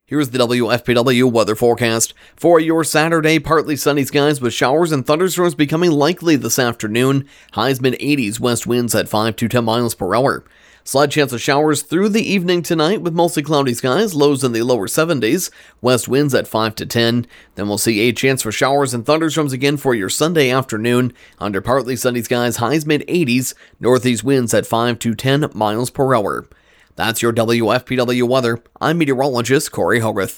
Here's the WFPW weather forecast. For your Saturday, partly sunny skies with showers and thunderstorms becoming likely this afternoon. Highs mid-80s, west winds at 5 to 10 miles per hour. Slight chance of showers through the evening tonight with mostly cloudy skies, lows in the lower 70s, west winds at 5 to 10. Then we'll see a chance for showers and thunderstorms again for your Sunday afternoon. Under partly sunny skies, highs mid-80s, northeast winds at 5 to 10 miles per hour. That's your WFPW weather. I'm meteorologist Corey Hogarth.